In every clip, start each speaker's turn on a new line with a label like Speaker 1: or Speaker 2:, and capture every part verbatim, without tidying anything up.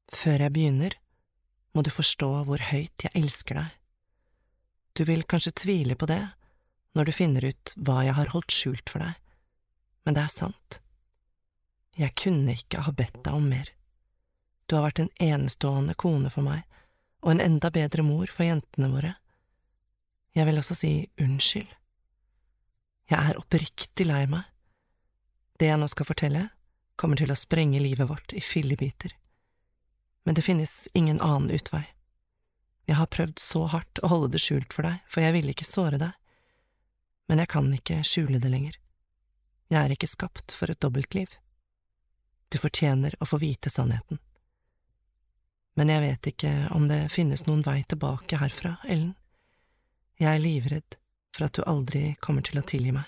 Speaker 1: Før jeg begynner, må du forstå hvor høyt jeg elsker deg. Du vil kanskje tvile på det når du finner ut hva jeg har holdt skjult for deg, men det er sant. Jeg kunne ikke ha bedt deg om mer. Du har vært en enestående kone for meg, og en enda bedre mor for jentene våre. Jeg vil også si unnskyld. Jeg er oppriktig lei meg. Det jeg nå skal fortelle, kommer til å sprenge livet vårt i fillebiter. Men det finnes ingen annen utvei. Jeg har prøvd så hardt å holde det skjult for deg, for jeg ville ikke såre deg. Men jeg kan ikke skjule det lenger. Jeg er ikke skapt for et dobbeltliv. Du fortjener å få vite sannheten. Men jeg vet ikke om det finnes noen vei tilbake herfra, Ellen. Jeg er livredd for at du aldri kommer til å tilgi meg.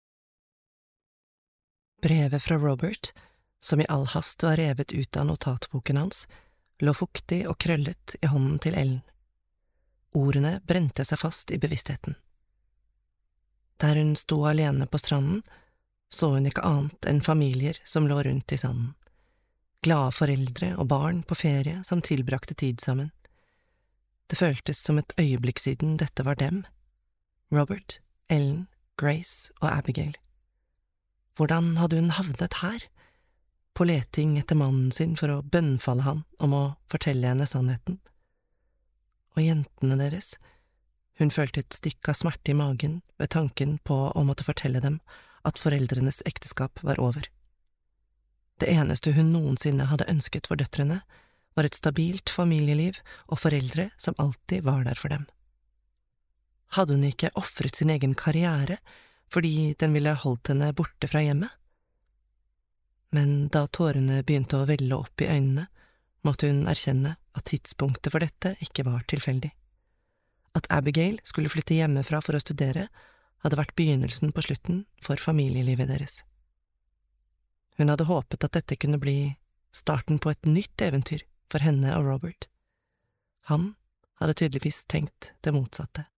Speaker 1: Brevet fra Robert, som i all hast var revet ut av notatboken hans, lå fuktig og krøllet i hånden til Ellen. Ordene brente seg fast i bevisstheten. Der hun sto alene på stranden, så hun ikke annet enn familier som lå rundt i sanden. Glade foreldre og barn på ferie som tilbrakte tid sammen. Det føltes som et øyeblikk siden dette var dem. Robert, Ellen, Grace og Abigail. Hvordan hadde hun havnet her? På leting etter mannen sin for å bønnfalle han om å fortelle henne sannheten. Og jentene deres, hun følte et stikk av smerte i magen ved tanken på å måtte fortelle dem at foreldrenes ekteskap var over. Det eneste hun noensinne hadde ønsket for døtrene, var et stabilt familieliv og foreldre som alltid var der for dem. Hadde hun ikke offret sin egen karriere fordi den ville holdt henne borte fra hjemmet? Men da tårene begynte å velle opp i øynene, måtte hun erkjenne at tidspunktet for dette ikke var tilfeldig. At Abigail skulle flytte hjemmefra for å studere, hadde vært begynnelsen på slutten for familielivet deres. Hun hadde håpet at dette kunne bli starten på et nytt eventyr for henne og Robert. Han hadde tydeligvis tenkt det motsatte.